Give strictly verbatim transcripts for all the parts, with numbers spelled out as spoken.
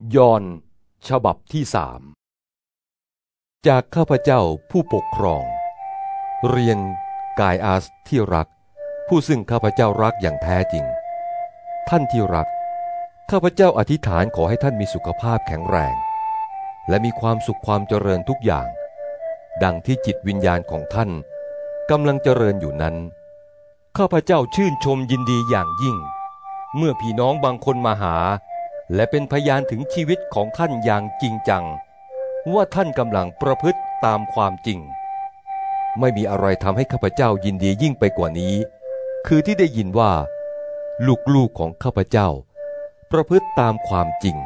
ยอห์นฉบับที่สามจากข้าพเจ้าผู้ปกครองเรียนกายอาสที่รักผู้ซึ่งข้าพเจ้ารักอย่างแท้จริงท่านที่รักข้าพเจ้าอธิษฐานขอให้ท่านมีสุขภาพแข็งแรงและมีความสุขความเจริญทุกอย่างดังที่จิตวิญญาณของท่านกำลังเจริญอยู่นั้นข้าพเจ้าชื่นชมยินดีอย่างยิ่งเมื่อพี่น้องบางคนมาหาและเป็นพยานถึงชีวิตของท่านอย่างจริงจังว่าท่านกำลังประพฤติตามความจริงไม่มีอะไรทำให้ข้าพเจ้ายินดียิ่งไปกว่านี้คือที่ได้ยินว่าลูกๆของข้าพเจ้าประพฤติตามความจริง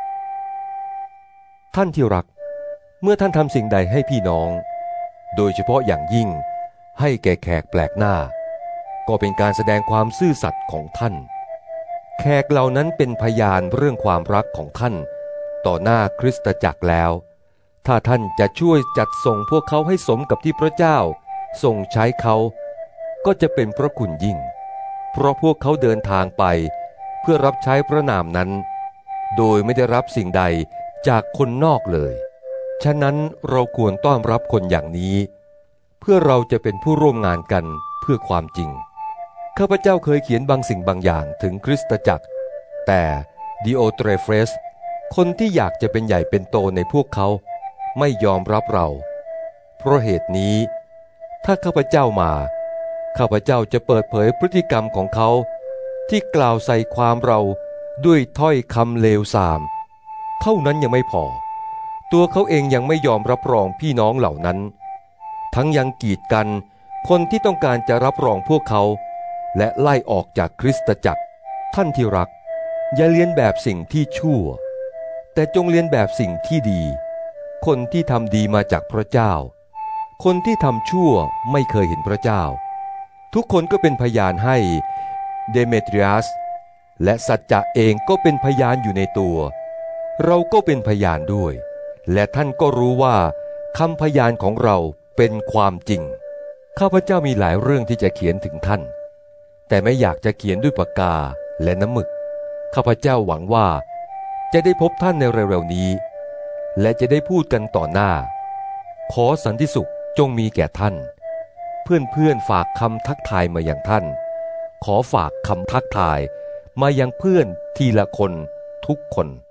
ท่านที่รักเมื่อท่านทำสิ่งใดให้พี่น้องโดยเฉพาะอย่างยิ่งให้แก่แขกแปลกหน้าก็เป็นการแสดงความซื่อสัตย์ของท่านแขกเหล่านั้นเป็นพยานเรื่องความรักของท่านต่อหน้าคริสตจักรแล้วถ้าท่านจะช่วยจัดส่งพวกเขาให้สมกับที่พระเจ้าทรงใช้เขาก็จะเป็นพระคุณยิ่งเพราะพวกเขาเดินทางไปเพื่อรับใช้พระนามนั้นโดยไม่ได้รับสิ่งใดจากคนนอกเลยฉะนั้นเราควรต้อนรับคนอย่างนี้เพื่อเราจะเป็นผู้ร่วมงานกันเพื่อความจริงข้าพเจ้าเคยเขียนบางสิ่งบางอย่างถึงคริสตจักรแต่ดิโอเตรเฟสคนที่อยากจะเป็นใหญ่เป็นโตในพวกเขาไม่ยอมรับเราเพราะเหตุนี้ถ้าข้าพเจ้ามาข้าพเจ้าจะเปิดเผยพฤติกรรมของเขาที่กล่าวใส่ความเราด้วยถ้อยคำเลวทรามเท่านั้นยังไม่พอตัวเขาเองยังไม่ยอมรับรองพี่น้องเหล่านั้นทั้งยังกีดกันคนที่ต้องการจะรับรองพวกเขาและไล่ออกจากคริสตจักรท่านที่รักอย่าเลียนแบบสิ่งที่ชั่วแต่จงเลียนแบบสิ่งที่ดีคนที่ทำดีมาจากพระเจ้าคนที่ทำชั่วไม่เคยเห็นพระเจ้าทุกคนก็เป็นพยานให้เดเมตริอัสและสัจจะเองก็เป็นพยานอยู่ในตัวเราก็เป็นพยานด้วยและท่านก็รู้ว่าคำพยานของเราเป็นความจริงข้าพเจ้ามีหลายเรื่องที่จะเขียนถึงท่านแต่ไม่อยากจะเขียนด้วยปากกาและน้ำหมึกข้าพเจ้าหวังว่าจะได้พบท่านในเร็วๆนี้และจะได้พูดกันต่อหน้าขอสันติสุขจงมีแก่ท่านเพื่อนๆฝากคำทักทายมาอย่างท่านขอฝากคำทักทายมายังเพื่อนทีละคนทุกคน